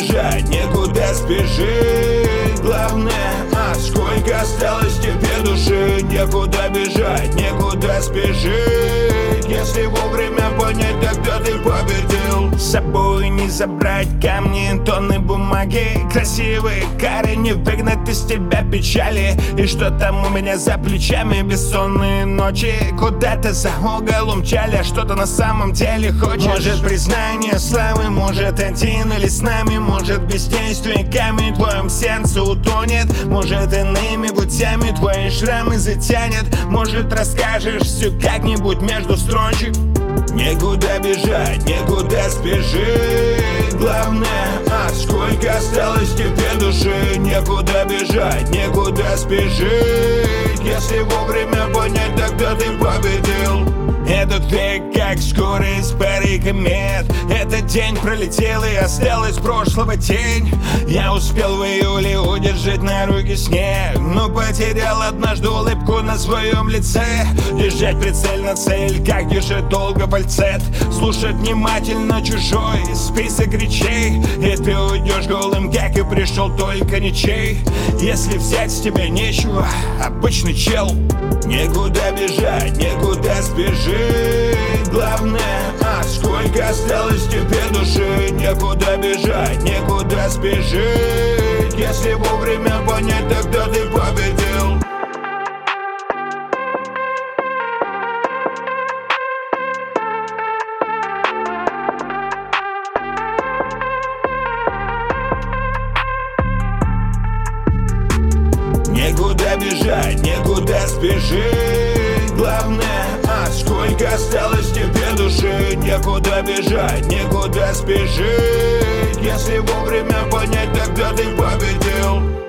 бежать, некуда спешить. Главное, сколько осталось тебе души. Некуда бежать, некуда спешить. Если вовремя понять, тогда ты победил. С собой не забрать камни, тонны бумаги. Красивые кары не выгнать из тебя печали. И что там у меня за плечами? Бессонные ночи куда-то за угол умчали. А что-то на самом деле хочешь? Может признание славы, может один или с нами. Может бездействие камень в твоем сердце утонет. Может иными путями твои шрамы затянет. Может расскажешь все как-нибудь между строчек. Некуда бежать, некуда спешить. Главное, сколько осталось тебе души. Некуда бежать, некуда спешить. Если вовремя понять, тогда ты победил. Этот век как скорость пары комет. Этот день пролетел и осталась прошлого тень. Я успел в июле удержать на руки снег, но потерял однажды улыбку на своем лице. Держать прицельно цель, как держит долго фальцет. Слушать внимательно чужой список речей. И ты уйдешь голым, как и пришел, только ничей. Если взять с тебя нечего, обычный чел. Некуда бежать, некуда спешить. Главное, сколько осталось тебе души. Некуда бежать, некуда спешить. Если вовремя понять, тогда ты победил. Некуда бежать, некуда спешить. Главное, сколько осталось тебе души. Некуда бежать, некуда спешить. Если вовремя понять, тогда ты победил.